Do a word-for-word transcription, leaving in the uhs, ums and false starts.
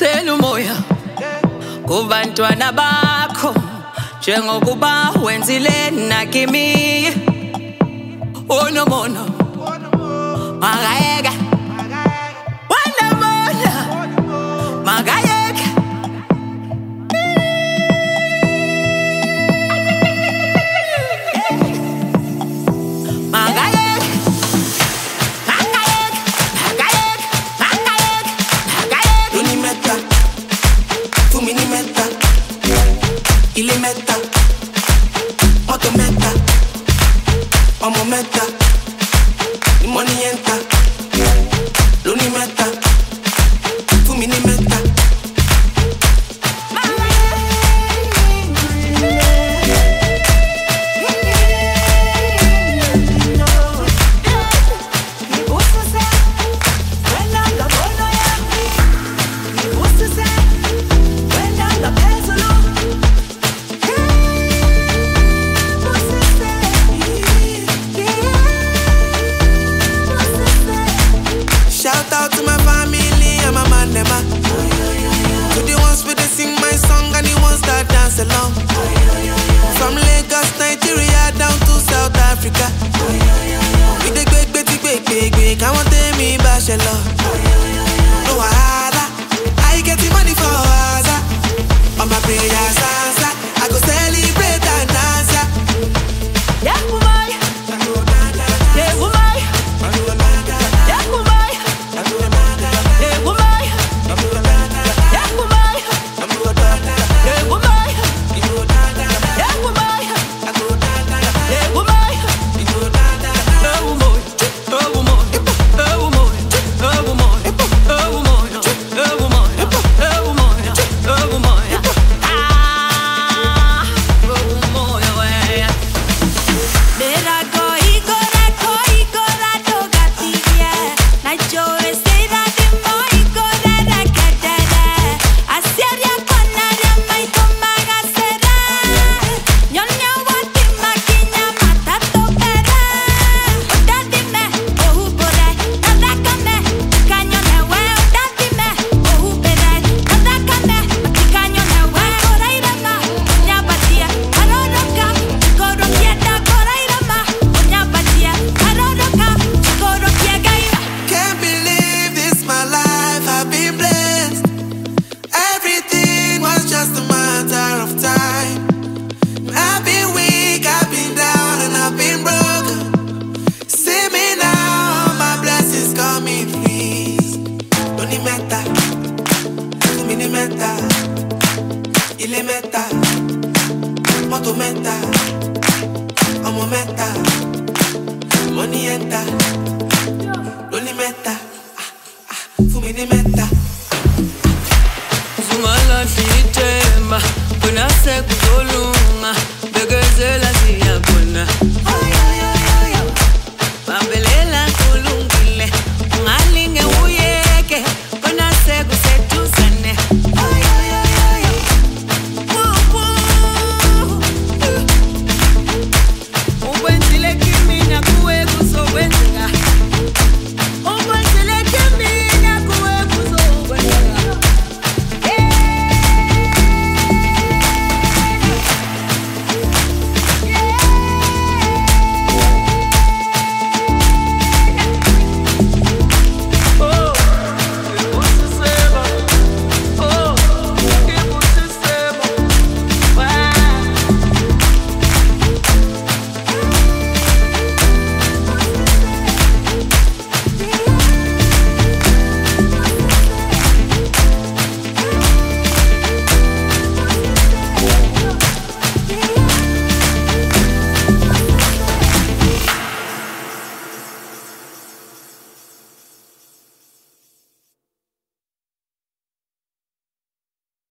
Sela umoya kubantwana bakho njengokuba wenzile nakimi. Unomono magayeka wanamona magayeka magayeka Ile meta, moto meta, omo meta, ni money enter. Luni meta, fumi ni meta. Shout out to my family and my man them. To the ones where they sing my song and the ones that dance along. From Lagos, Nigeria down to South Africa. We the big, big, big, big, big. I want them in bachelor. No wahala, I get the money for Aza. On my prayers answer, I go celebrate and dance. Yeah, woman. Yeah, woman. Ile meta, moto meta, omo meta, money enter. Loni meta, fumi ni meta. Zumala fitemba, kuna se kuzolunga, begezela siyabona.